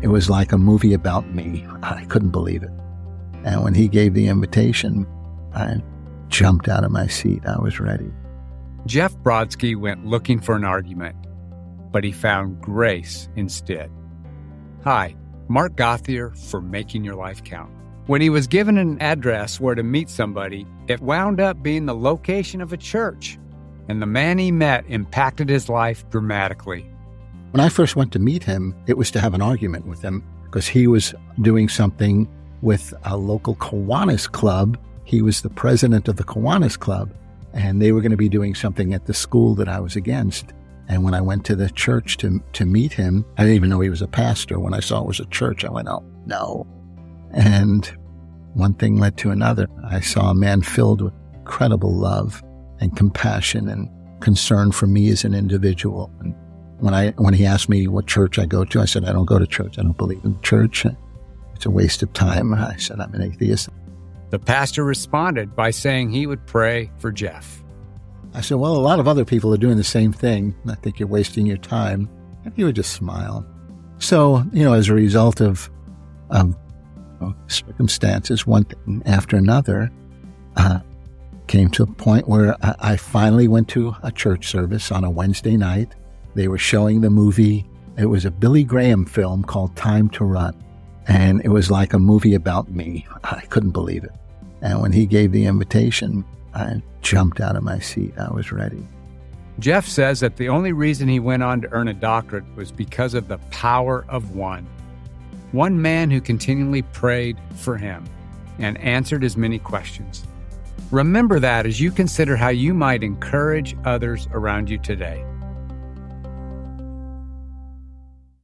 it was like a movie about me. I couldn't believe it. And when he gave the invitation, I jumped out of my seat. I was ready. Jeff Brodsky went looking for an argument, but he found grace instead. Hi, Mark Gauthier for Making Your Life Count. When he was given an address where to meet somebody, it wound up being the location of a church, and the man he met impacted his life dramatically. When I first went to meet him, it was to have an argument with him because he was doing something with a local Kiwanis club. He was the president of the Kiwanis club, and they were going to be doing something at the school that I was against. And when I went to the church to meet him, I didn't even know he was a pastor. When I saw it was a church, I went, oh, no. And one thing led to another. I saw a man filled with incredible love and compassion and concern for me as an individual. And when he asked me what church I go to, I said, I don't go to church. I don't believe in church. It's a waste of time. I said, I'm an atheist. The pastor responded by saying he would pray for Jeff. I said, well, a lot of other people are doing the same thing. I think you're wasting your time. And he would just smile. So, as a result of circumstances, one thing after another, came to a point where I finally went to a church service on a Wednesday night. They were showing the movie. It was a Billy Graham film called Time to Run. And it was like a movie about me. I couldn't believe it. And when he gave the invitation, I jumped out of my seat. I was ready. Jeff says that the only reason he went on to earn a doctorate was because of the power of one. One man who continually prayed for him and answered his many questions. Remember that as you consider how you might encourage others around you today.